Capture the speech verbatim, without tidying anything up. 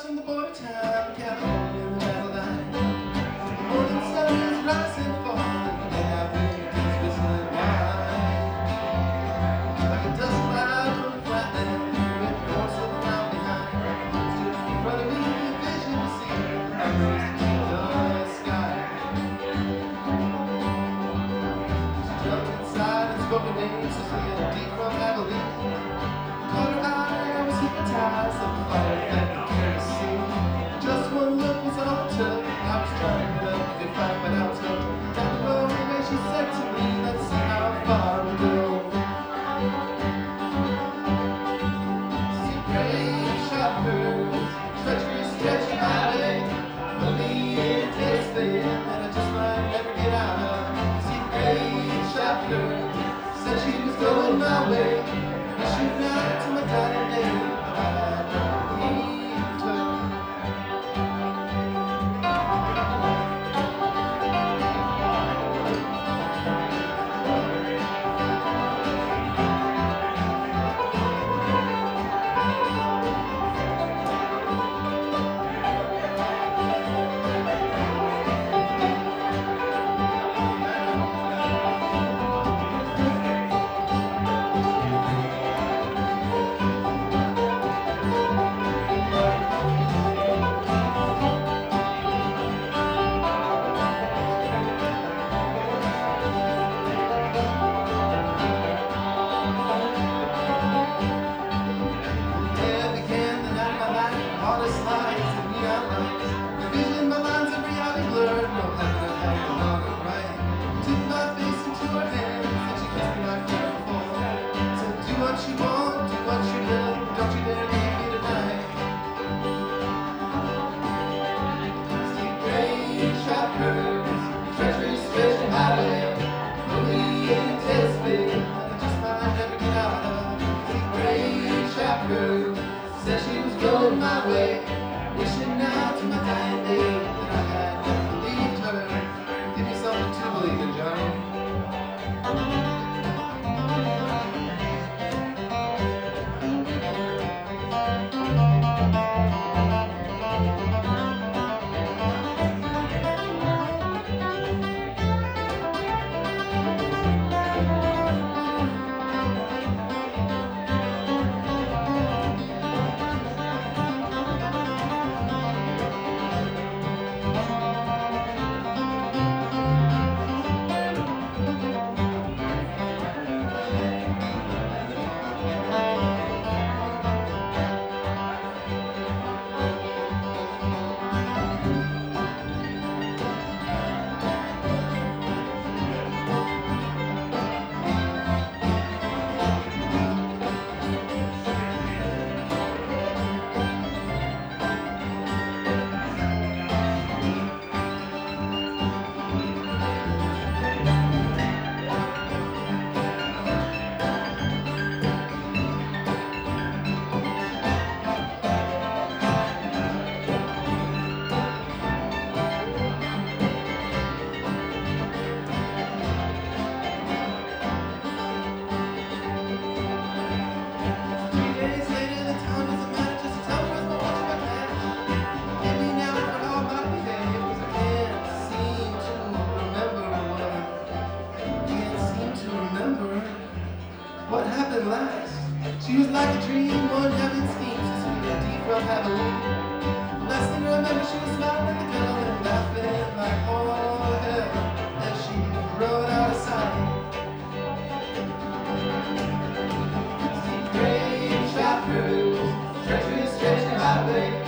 crossing the border town, California, the battle line. The morning sun is rising, falling, and I've been whistling wine. Like a dust cloud from the flatland, with your horse of the mountain behind. Stood in front of me, a vision to see the numbers in the sky. She jumped inside and spoke her name, Cecilia, deep from Abilene. Caught her eye, I was hypnotized of the fire that the kerosene. Just one look was all it took. I was trying to help get back, but I was hooked. Down the road, the way she said to me, let's see how far we go. See brave shoppers, treacherous, stretching highway. Believe this thing that I just might never get out of. See brave shoppers, said she was going my way. Shoot out to my dying day, but I had no need to. What you want, do what you love, don't you dare leave me tonight. See brave shoppers, treacherous, stretching highway. Believe in test me, that I just might never get out of. See brave shoppers, said she was going my way. Wishing now to my dying day that I had never believed her. Give me something to believe in, Johnny. What happened last? She was like a dream, one heaven scheme. Cecilia, deep from Abilene. Last thing I remember, she was smiling at the girl and laughing like all hell as she rode out of sight. See brave shoppers, treacherous, stretching highway.